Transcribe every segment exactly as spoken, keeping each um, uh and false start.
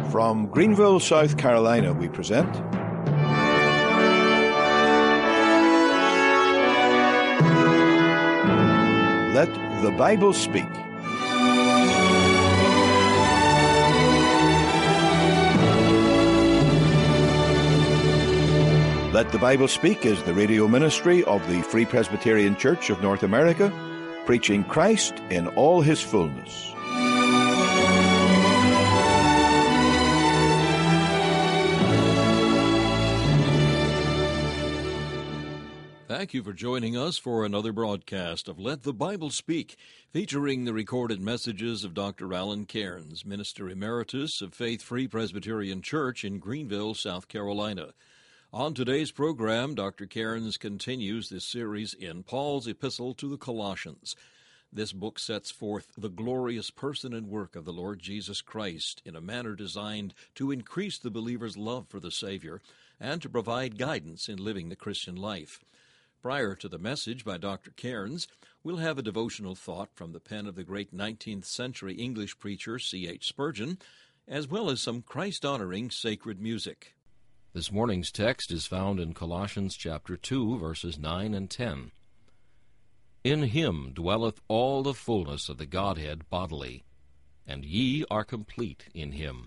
From Greenville, South Carolina, we present Let the Bible Speak. Let the Bible Speak is the radio ministry of the Free Presbyterian Church of North America, preaching Christ in all his fullness. Thank you for joining us for another broadcast of Let the Bible Speak, featuring the recorded messages of Doctor Alan Cairns, Minister Emeritus of Faith Free Presbyterian Church in Greenville, South Carolina. On today's program, Doctor Cairns continues this series in Paul's Epistle to the Colossians. This book sets forth the glorious person and work of the Lord Jesus Christ in a manner designed to increase the believer's love for the Savior and to provide guidance in living the Christian life. Prior to the message by Doctor Cairns, we'll have a devotional thought from the pen of the great nineteenth century English preacher C H Spurgeon, as well as some Christ-honoring sacred music. This morning's text is found in Colossians chapter two, verses nine and ten. In him dwelleth all the fullness of the Godhead bodily, and ye are complete in him.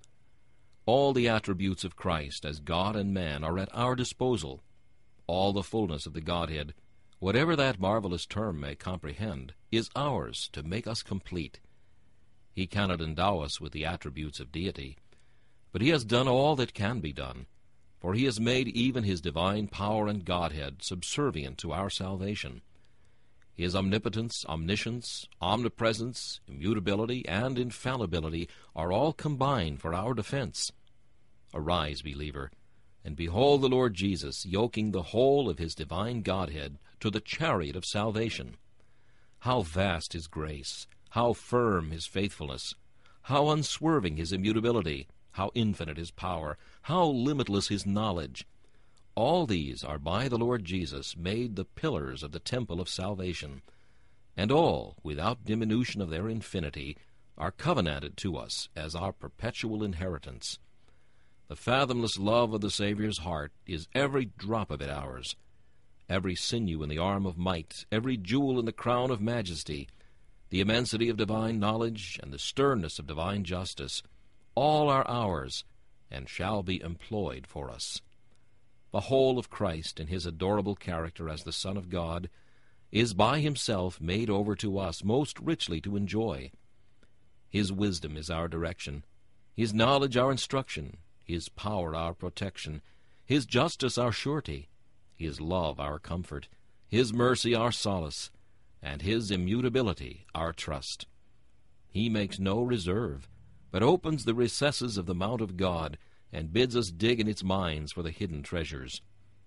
All the attributes of Christ as God and man are at our disposal. All the fullness of the Godhead, whatever that marvelous term may comprehend, is ours to make us complete. He cannot endow us with the attributes of deity, but he has done all that can be done, for he has made even his divine power and Godhead subservient to our salvation. His omnipotence, omniscience, omnipresence, immutability, and infallibility are all combined for our defense. Arise, believer, and behold the Lord Jesus yoking the whole of his divine Godhead to the chariot of salvation. How vast his grace, how firm his faithfulness, how unswerving his immutability, how infinite his power, how limitless his knowledge. All these are by the Lord Jesus made the pillars of the temple of salvation, and all, without diminution of their infinity, are covenanted to us as our perpetual inheritance. The fathomless love of the Savior's heart is every drop of it ours. Every sinew in the arm of might, every jewel in the crown of majesty, the immensity of divine knowledge and the sternness of divine justice, all are ours and shall be employed for us. The whole of Christ in his adorable character as the Son of God is by himself made over to us most richly to enjoy. His wisdom is our direction, his knowledge our instruction, his power our protection, his justice our surety, his love our comfort, his mercy our solace, and his immutability our trust. He makes no reserve, but opens the recesses of the mount of God, and bids us dig in its mines for the hidden treasures.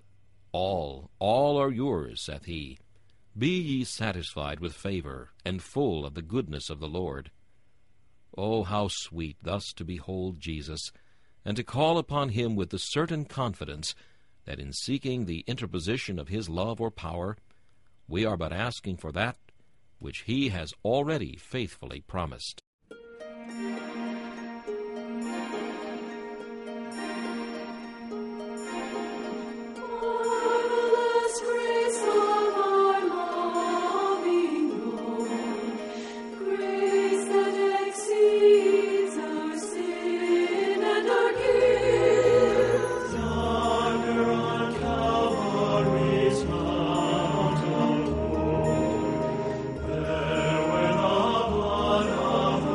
All, all are yours, saith he. Be ye satisfied with favor, and full of the goodness of the Lord. Oh, how sweet thus to behold Jesus, and to call upon him with the certain confidence that in seeking the interposition of his love or power, we are but asking for that which he has already faithfully promised. There where the blood of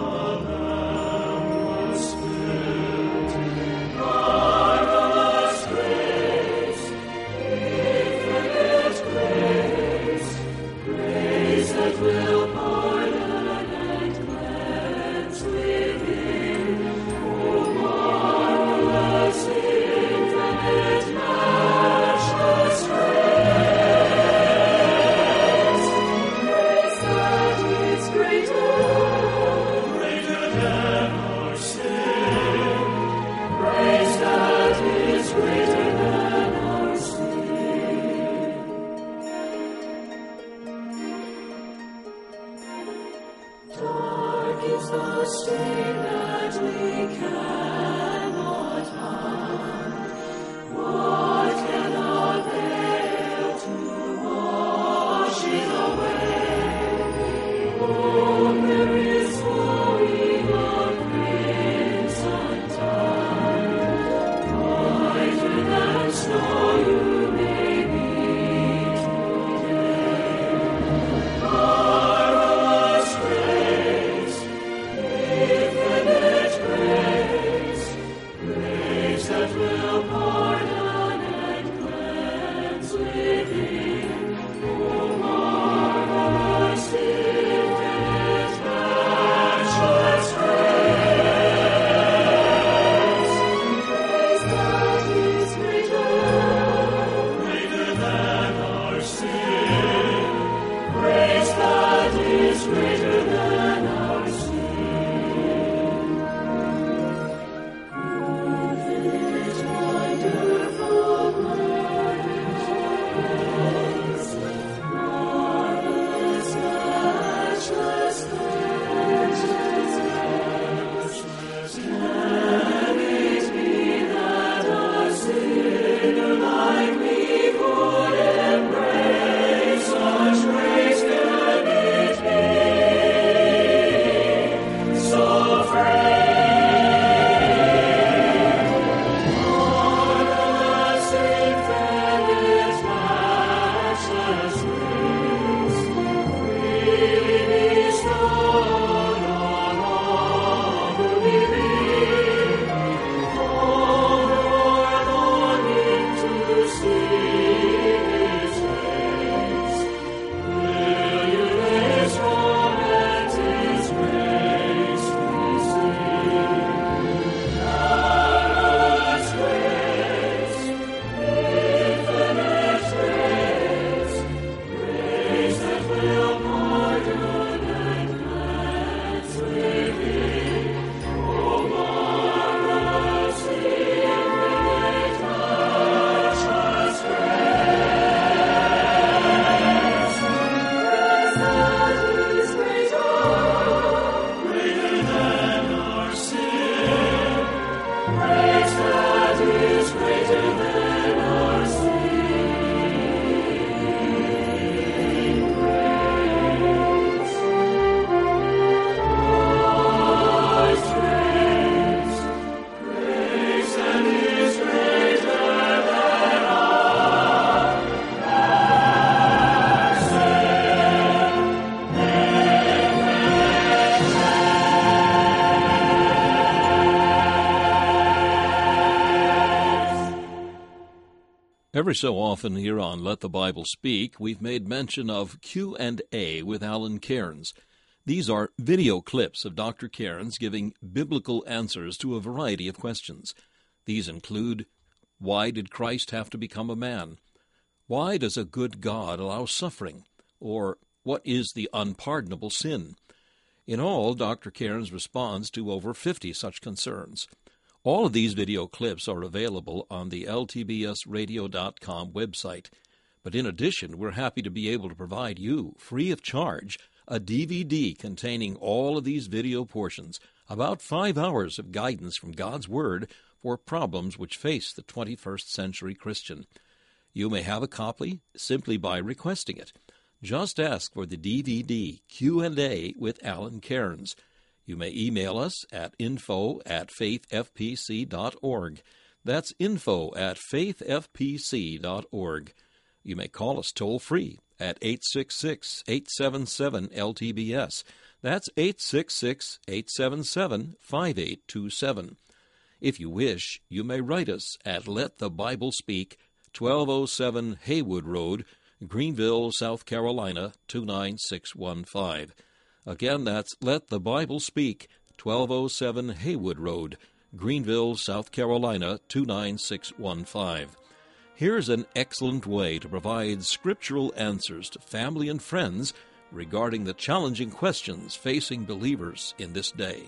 Every so often here on Let the Bible Speak, we've made mention of Q and A with Alan Cairns. These are video clips of Doctor Cairns giving biblical answers to a variety of questions. These include, why did Christ have to become a man? Why does a good God allow suffering? Or, what is the unpardonable sin? In all, Doctor Cairns responds to over fifty such concerns. All of these video clips are available on the L T B S radio dot com website. But in addition, we're happy to be able to provide you, free of charge, a D V D containing all of these video portions, about five hours of guidance from God's Word for problems which face the twenty-first century Christian. You may have a copy simply by requesting it. Just ask for the D V D Q and A with Alan Cairns. You may email us at info at faith f p c dot org. That's info at faith f p c dot org. You may call us toll-free at eight six six, eight seven seven, L T B S. That's eight six six, eight seven seven, five eight two seven. If you wish, you may write us at Let the Bible Speak, twelve oh seven Haywood Road, Greenville, South Carolina, two nine six one five. Again, that's Let the Bible Speak, twelve oh seven Haywood Road, Greenville, South Carolina, two nine six one five. Here's an excellent way to provide scriptural answers to family and friends regarding the challenging questions facing believers in this day.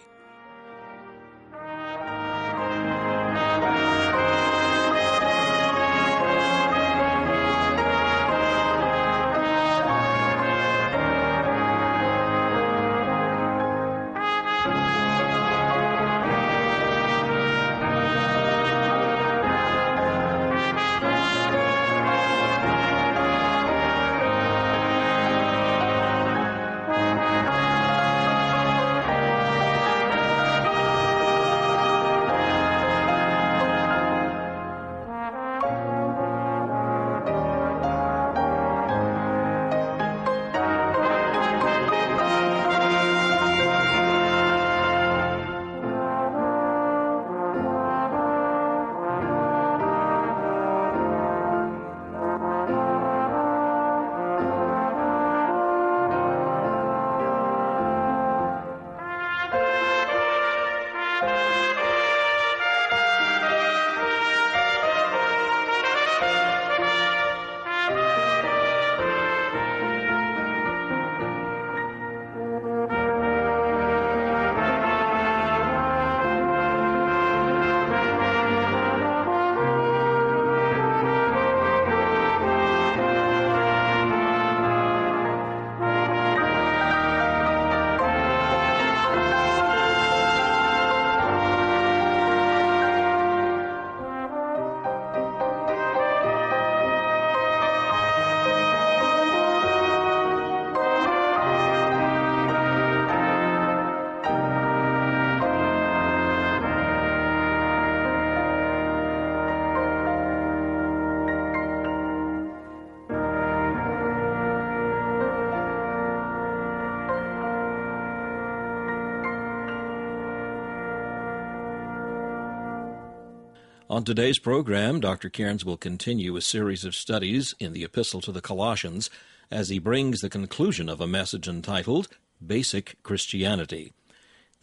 On today's program, Doctor Cairns will continue a series of studies in the Epistle to the Colossians as he brings the conclusion of a message entitled Basic Christianity.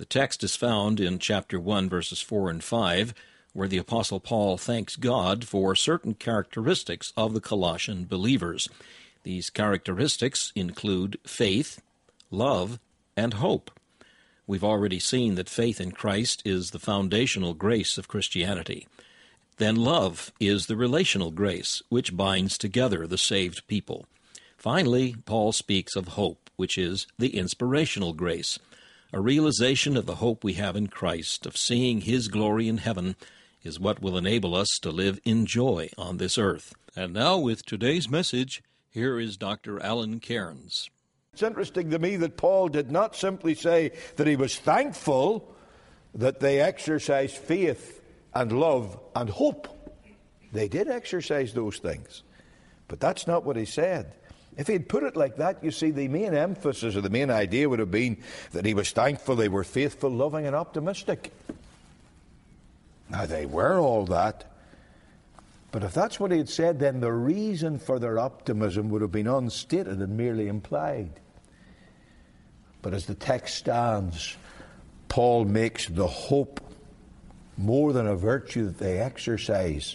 The text is found in chapter one, verses four and five, where the Apostle Paul thanks God for certain characteristics of the Colossian believers. These characteristics include faith, love, and hope. We've already seen that faith in Christ is the foundational grace of Christianity. Then love is the relational grace which binds together the saved people. Finally, Paul speaks of hope, which is the inspirational grace, a realization of the hope we have in Christ, of seeing His glory in heaven, is what will enable us to live in joy on this earth. And now, with today's message, here is Doctor Alan Cairns. It's interesting to me that Paul did not simply say that he was thankful that they exercised faith and love and hope. They did exercise those things. But that's not what he said. If he'd put it like that, you see, the main emphasis or the main idea would have been that he was thankful they were faithful, loving, and optimistic. Now, they were all that. But if that's what he had said, then the reason for their optimism would have been unstated and merely implied. But as the text stands, Paul makes the hope more than a virtue that they exercise.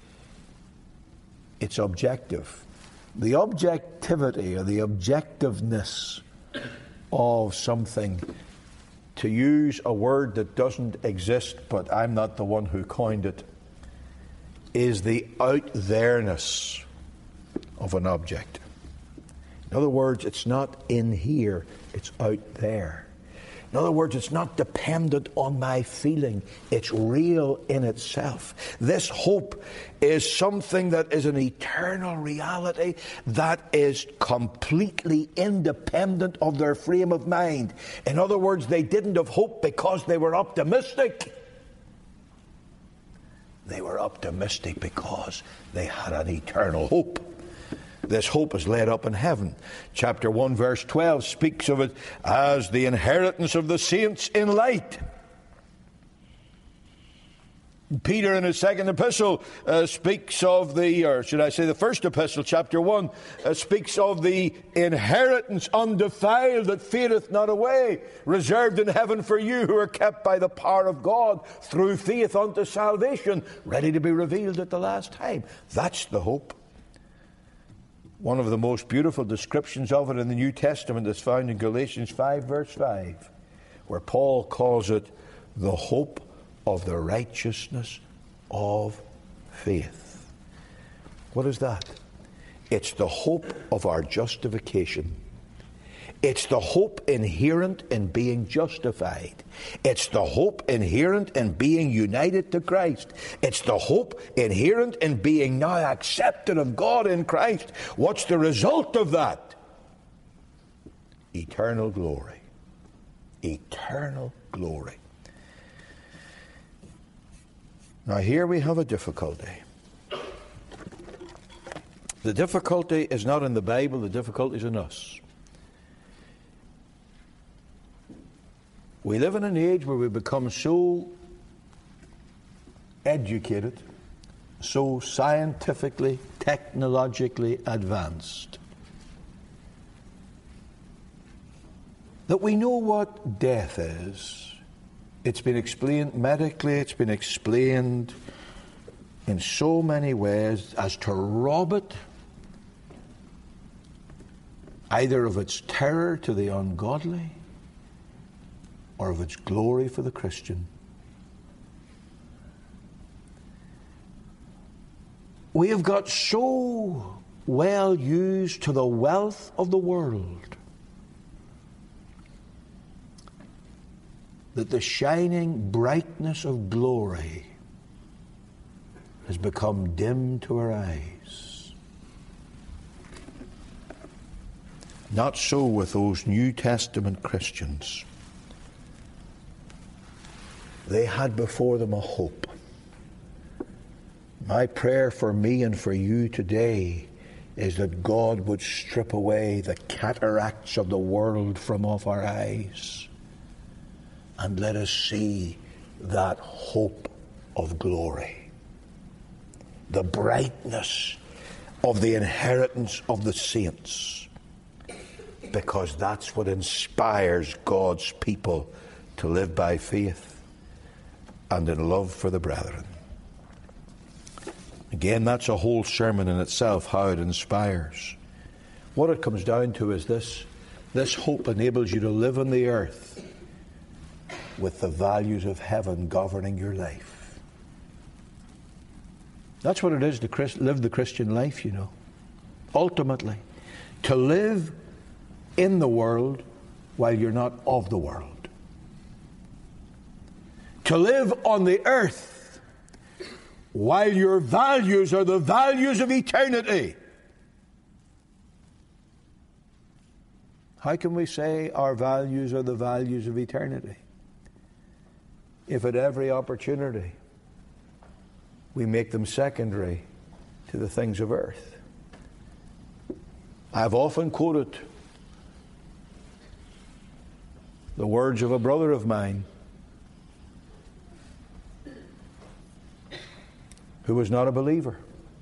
It's objective. The objectivity or the objectiveness of something, to use a word that doesn't exist, but I'm not the one who coined it, is the out-there-ness of an object. In other words, it's not in here, it's out there. In other words, it's not dependent on my feeling. It's real in itself. This hope is something that is an eternal reality that is completely independent of their frame of mind. In other words, they didn't have hope because they were optimistic. They were optimistic because they had an eternal hope. This hope is laid up in heaven. Chapter one, verse twelve speaks of it as the inheritance of the saints in light. Peter, in his second epistle, uh, speaks of the, or should I say the first epistle, chapter one, uh, speaks of the inheritance undefiled that fadeth not away, reserved in heaven for you who are kept by the power of God through faith unto salvation, ready to be revealed at the last time. That's the hope. One of the most beautiful descriptions of it in the New Testament is found in Galatians five, verse five, where Paul calls it the hope of the righteousness of faith. What is that? It's the hope of our justification. It's the hope inherent in being justified. It's the hope inherent in being united to Christ. It's the hope inherent in being now accepted of God in Christ. What's the result of that? Eternal glory. Eternal glory. Now here we have a difficulty. The difficulty is not in the Bible, the difficulty is in us. We live in an age where we become so educated, so scientifically, technologically advanced, that we know what death is. It's been explained medically, it's been explained in so many ways as to rob it either of its terror to the ungodly or of its glory for the Christian. We have got so well used to the wealth of the world that the shining brightness of glory has become dim to our eyes. Not so with those New Testament Christians. They had before them a hope. My prayer for me and for you today is that God would strip away the cataracts of the world from off our eyes and let us see that hope of glory, the brightness of the inheritance of the saints, because that's what inspires God's people to live by faith and in love for the brethren. Again, that's a whole sermon in itself, how it inspires. What it comes down to is this. This hope enables you to live on the earth with the values of heaven governing your life. That's what it is to Christ, live the Christian life, you know. Ultimately, to live in the world while you're not of the world. To live on the earth while your values are the values of eternity. How can we say our values are the values of eternity if at every opportunity we make them secondary to the things of earth? I've often quoted the words of a brother of mine who was not a believer.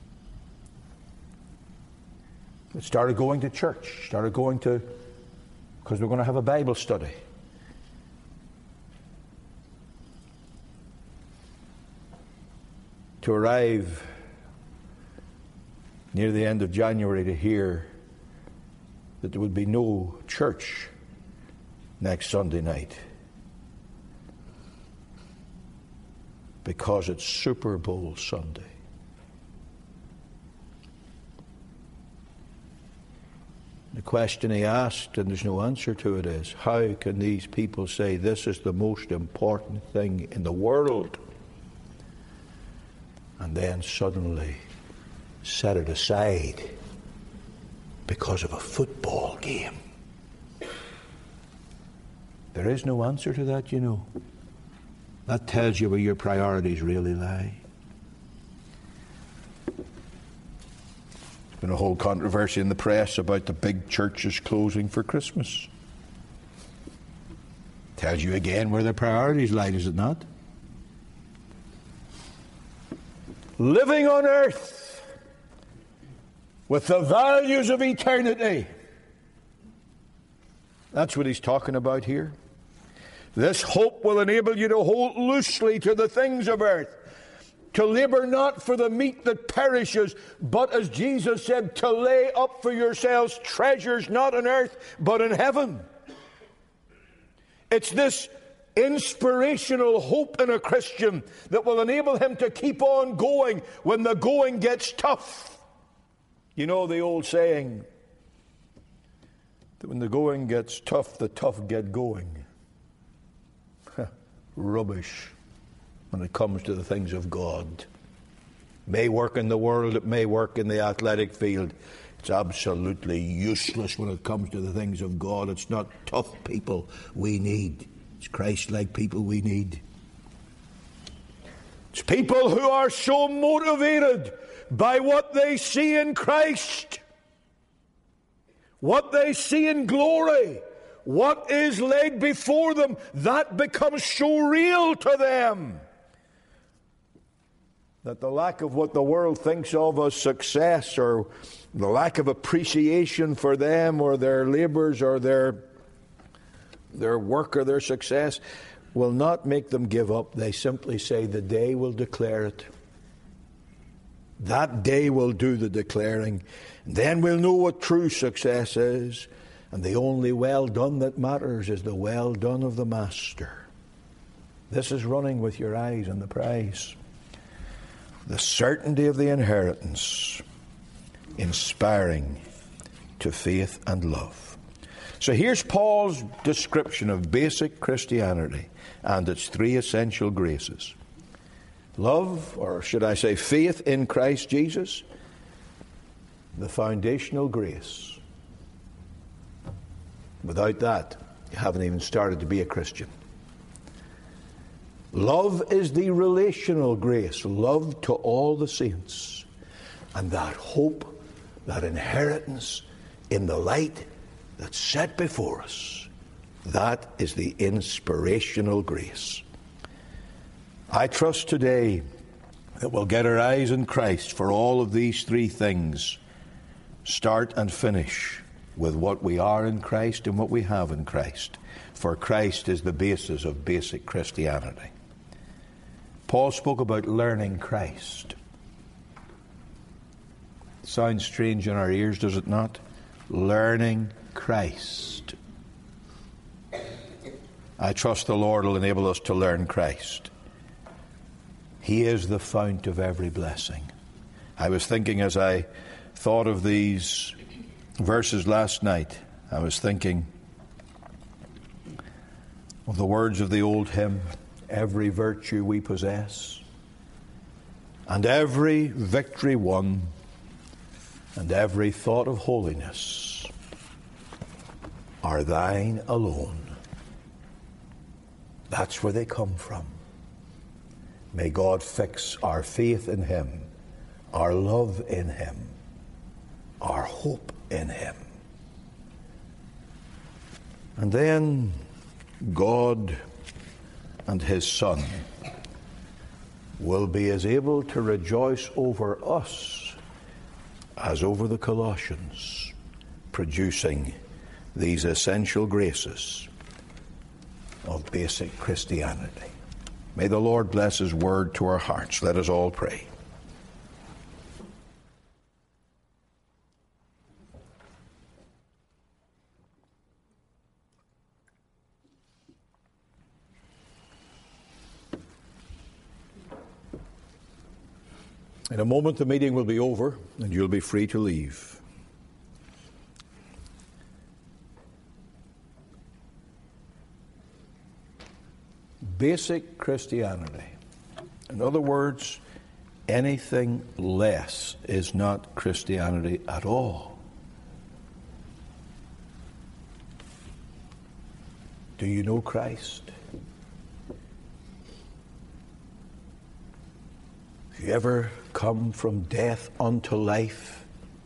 But started going to church, started going to, because we're going to have a Bible study. To arrive near the end of January to hear that there would be no church next Sunday night because it's Super Bowl Sunday. The question he asked, and there's no answer to it, is how can these people say this is the most important thing in the world and then suddenly set it aside because of a football game? There is no answer to that, you know. That tells you where your priorities really lie. There's been a whole controversy in the press about the big churches closing for Christmas. Tells you again where their priorities lie, does it not? Living on earth with the values of eternity. That's what he's talking about here. This hope will enable you to hold loosely to the things of earth, to labor not for the meat that perishes, but, as Jesus said, to lay up for yourselves treasures not on earth, but in heaven. It's this inspirational hope in a Christian that will enable him to keep on going when the going gets tough. You know the old saying that when the going gets tough, the tough get going. Rubbish when it comes to the things of God. May work in the world, it may work in the athletic field. It's absolutely useless when it comes to the things of God. It's not tough people we need. It's Christ-like people we need. It's people who are so motivated by what they see in Christ, what they see in glory, what is laid before them, that becomes so real to them that the lack of what the world thinks of as success, or the lack of appreciation for them or their labors or their their work or their success will not make them give up. They simply say, the day will declare it. That day will do the declaring. Then we'll know what true success is. And the only well done that matters is the well done of the Master. This is running with your eyes on the prize. The certainty of the inheritance, inspiring to faith and love. So here's Paul's description of basic Christianity and its three essential graces. Love, or should I say faith in Christ Jesus, the foundational grace. Without that, you haven't even started to be a Christian. Love is the relational grace, love to all the saints. And that hope, that inheritance in the light that's set before us, that is the inspirational grace. I trust today that we'll get our eyes on Christ for all of these three things, start and finish with what we are in Christ and what we have in Christ. For Christ is the basis of basic Christianity. Paul spoke about learning Christ. Sounds strange in our ears, does it not? Learning Christ. I trust the Lord will enable us to learn Christ. He is the fount of every blessing. I was thinking as I thought of these verses last night, I was thinking of the words of the old hymn, every virtue we possess, and every victory won, and every thought of holiness are thine alone. That's where they come from. May God fix our faith in Him, our love in Him, our hope in Him. And then God and His Son will be as able to rejoice over us as over the Colossians, producing these essential graces of basic Christianity. May the Lord bless His word to our hearts. Let us all pray. In a moment the meeting will be over and you'll be free to leave. Basic Christianity. In other words, anything less is not Christianity at all. Do you know Christ? Have you ever come from death unto life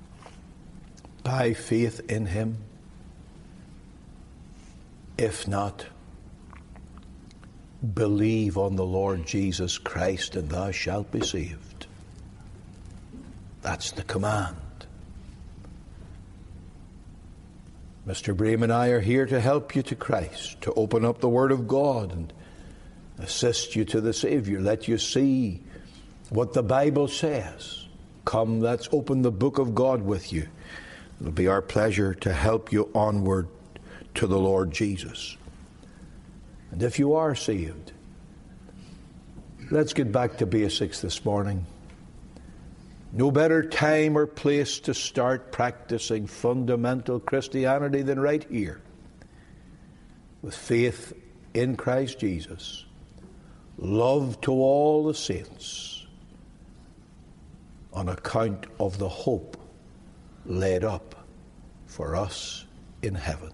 by faith in Him? If not, believe on the Lord Jesus Christ and thou shalt be saved. That's the command. Mister Brame and I are here to help you to Christ, to open up the Word of God and assist you to the Savior. Let you see what the Bible says. Come, let's open the book of God with you. It'll be our pleasure to help you onward to the Lord Jesus. And if you are saved, let's get back to basics this morning. No better time or place to start practicing fundamental Christianity than right here, with faith in Christ Jesus, love to all the saints, on account of the hope laid up for us in heaven.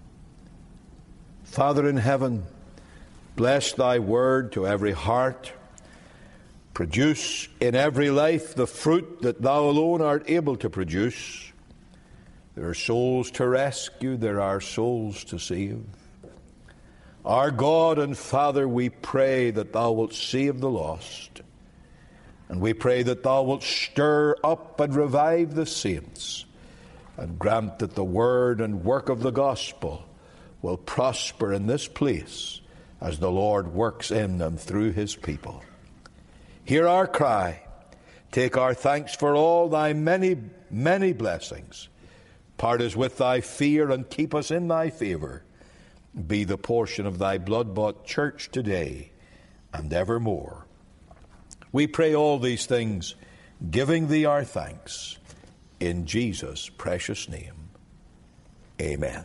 Father in heaven, bless thy word to every heart. Produce in every life the fruit that thou alone art able to produce. There are souls to rescue, there are souls to save. Our God and Father, we pray that thou wilt save the lost. And we pray that thou wilt stir up and revive the saints, and grant that the word and work of the gospel will prosper in this place as the Lord works in and through His people. Hear our cry. Take our thanks for all thy many, many blessings. Part us with thy fear and keep us in thy favor. Be the portion of thy blood-bought church today and evermore. We pray all these things, giving thee our thanks. In Jesus' precious name. Amen.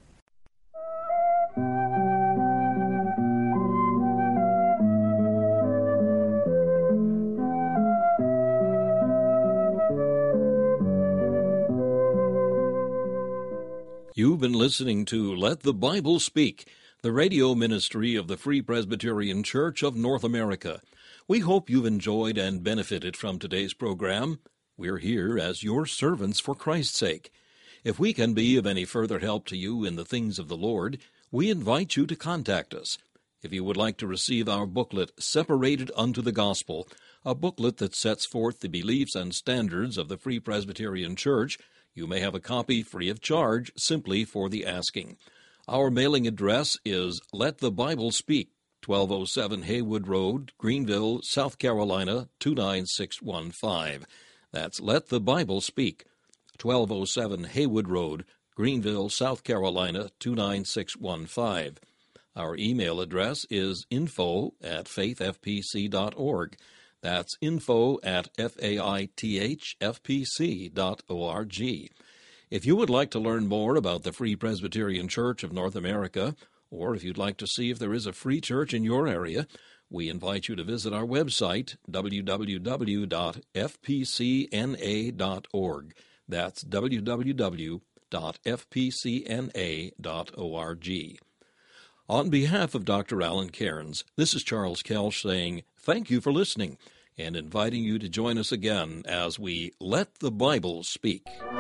You've been listening to Let the Bible Speak, the radio ministry of the Free Presbyterian Church of North America. We hope you've enjoyed and benefited from today's program. We're here as your servants for Christ's sake. If we can be of any further help to you in the things of the Lord, we invite you to contact us. If you would like to receive our booklet, Separated Unto the Gospel, a booklet that sets forth the beliefs and standards of the Free Presbyterian Church, You may have a copy free of charge simply for the asking. Our mailing address is Let the Bible Speak, twelve oh seven Haywood Road, Greenville, South Carolina, two nine six one five. That's Let the Bible Speak, twelve oh seven Haywood Road, Greenville, South Carolina, two nine six one five. Our email address is info at faith f p c dot org. That's info at f a i t h f p c dot org. If you would like to learn more about the Free Presbyterian Church of North America, or if you'd like to see if there is a free church in your area, we invite you to visit our website, w w w dot f p c n a dot org. That's w w w dot f p c n a dot org. On behalf of Doctor Alan Cairns, this is Charles Kelsch saying thank you for listening and inviting you to join us again as we Let the Bible Speak.